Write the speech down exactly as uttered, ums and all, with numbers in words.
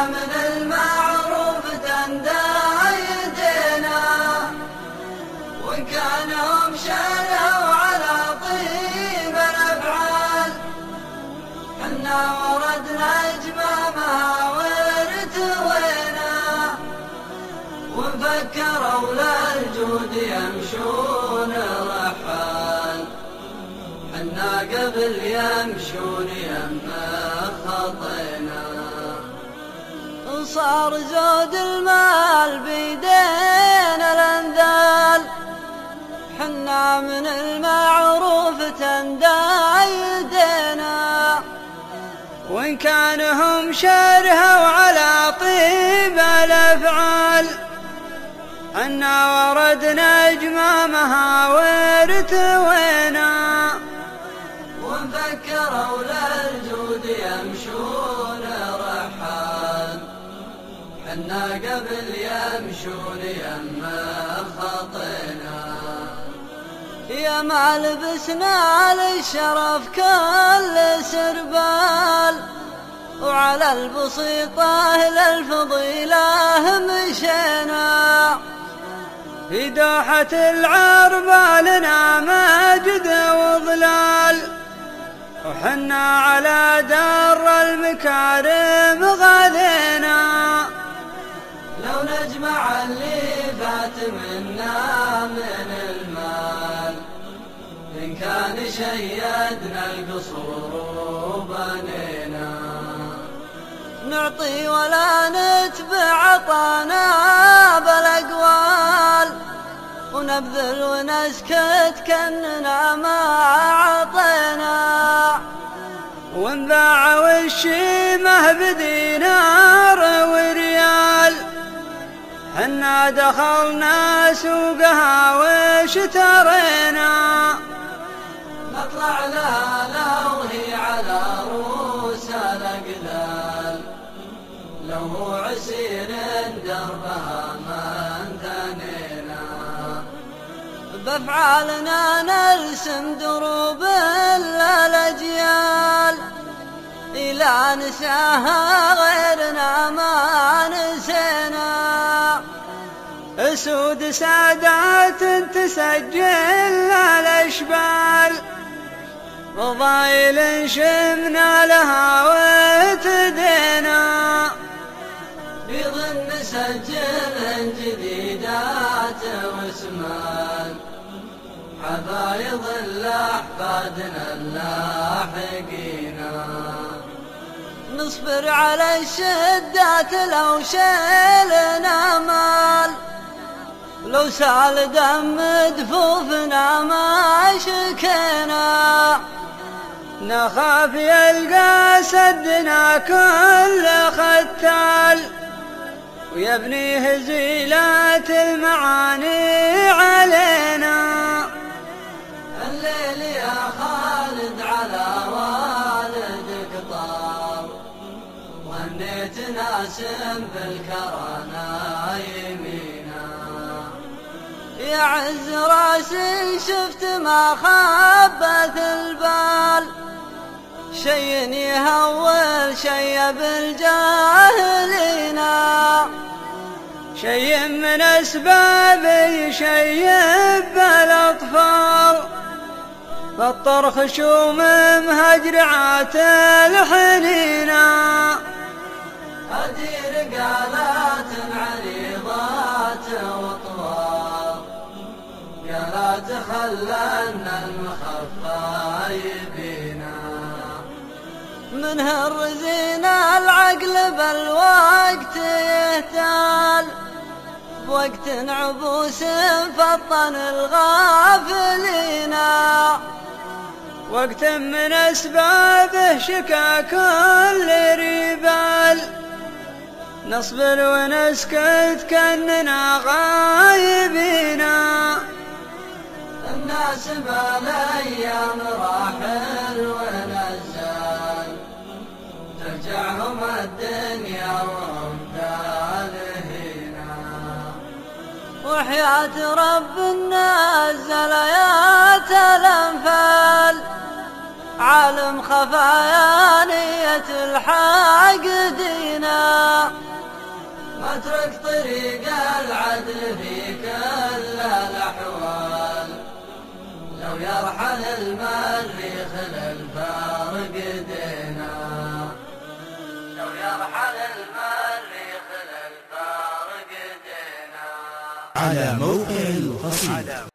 من المعروف تندى يدينا، وإن كانوا مشاروا على طيب الأفعال، حنا وردنا جمامها وارتوينا، وانفكروا للجود يمشون رحال، حنا قبل يمشون يمه خطينا. صار زود المال بيدينا الانذال، حنا من المعروف تندى يدينا، وإن كانهم شرهوا على طيب الأفعال، حنا وردنا جمامها وارتوينا، وانفكروا للجود يمشون رحال، حنا قبل يمشون يمه خطينا. يا ما لبسنا للشرف كل سربال، وعلى البسيطة للفضيلة مشينا، في دوحة العربالنا مجد وظلال، وحنا على در المكارم غالينا. لو نجمع اللي فات منا من المال، إن كان شيدنا القصور وبنينا، نعطي ولا نتبع عطانا بالأقوال، ونبذل ونسكت كأننا ما عطينا، ونباع والشيمة بدينار وريال، حنا دخلنا سوقها واشترينا. نطلع لها لو هي على رؤوس الأقلال، لو هو عسير دربها ما انثنينا، بأفعالنا نرسم دروب الأجيال، إلى نساها غيرنا ما نسينا. أسود سادات تسجل الأشبال، فضايل شمنا لها وتدينا، بيض نسجل جديدات واسمان، حبايض لأحفادنا اللاحقينا. نصبر على الشدات لو شيلنا مال، لو سال دم دفوفنا ما شكينا، نخاف يلقى سدنا كل ختال، ويبني هزيلات المعاني علينا. الليل يا خالد على والدك طار، وهنيت ناس بالكرانة يمينا، يا عز راسي شفت ما خبت البال، شي يهول شي بالجاهلين، شي من أسباب يشيب الأطفال، فالطر خشوم مهجرعات الحنينة، هذه رقالات عريضات وطوال، قالات خلنا المخفى يبينا، منها الرزينا العقل بالوقت يهتال، بوقت عبوس فطن الغافلين، وقت من أسبابه شكا كل ريبال، نصبر ونسكت كأننا غايبين. الناس بالأيام راحل ونزال، ترجعهم الدنيا وهم تالهين، وحياة رب الناس زليات الأنفال، عالم خفايا نية الحاقدينا، واترك طريق العدل في كل الأحوال، لو يرحل المريخ للفارق دينا، لو يرحل المريخ للفارق دينا. على موقع القصيدة